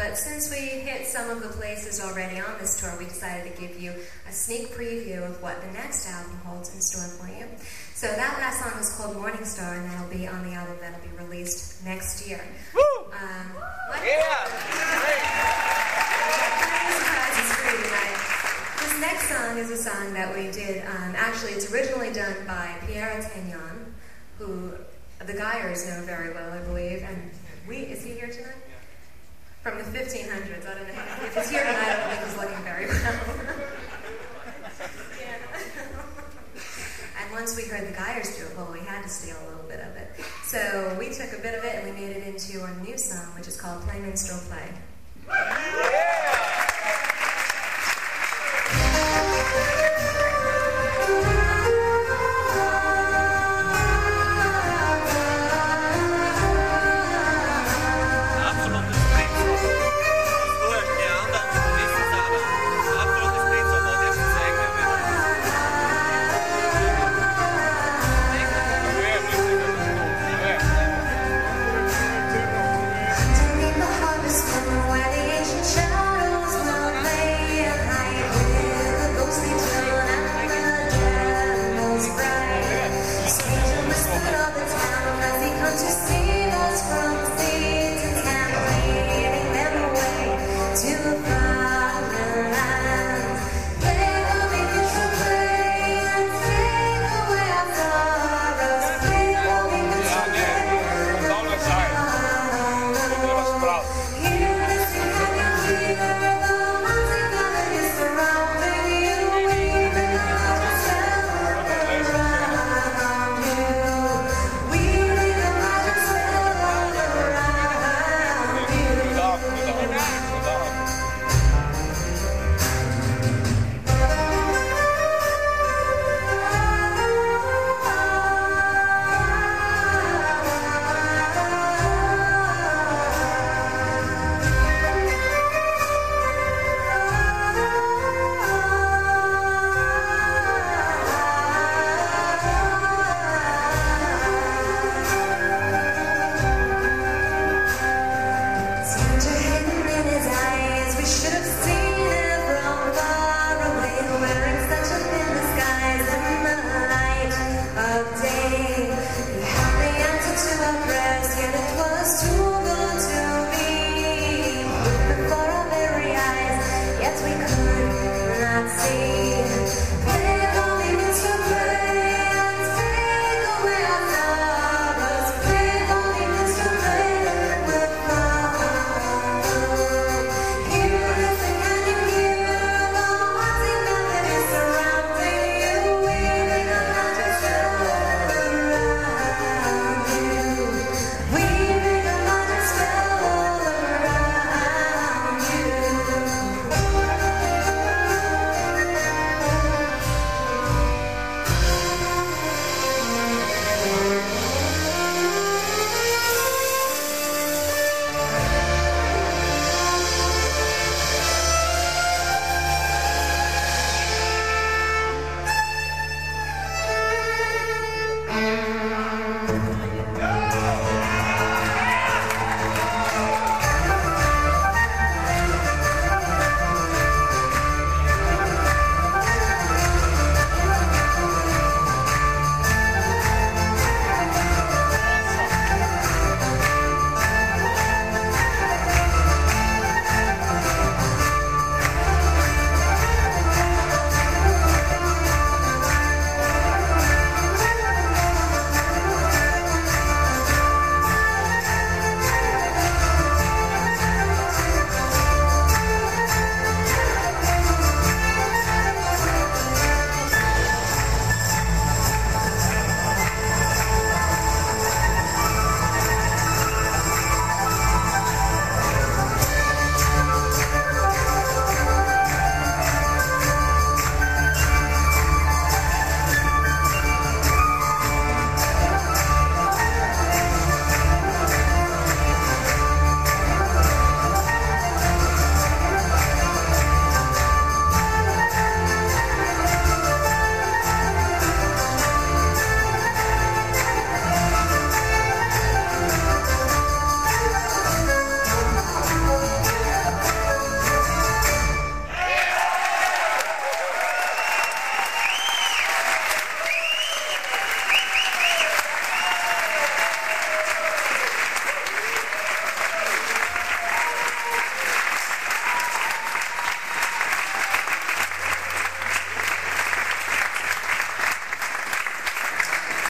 But since we hit some of the places already on this tour, we decided to give you a sneak preview of what the next album holds in store for you. So that last song is called Morning Star, and that'll be on the album that'll be released next year. Woo! Yeah! This next song is a song that we did, actually it's originally done by Pierre Attagnan, who the Geyers know very well, I believe, and is he here tonight? From the 1500s, I don't know. If he's here tonight, I don't think he's looking very well. And once we heard the Geyers do it, well, we had to steal a little bit of it. So we took a bit of it and we made it into our new song, which is called Play Minstrel Play. See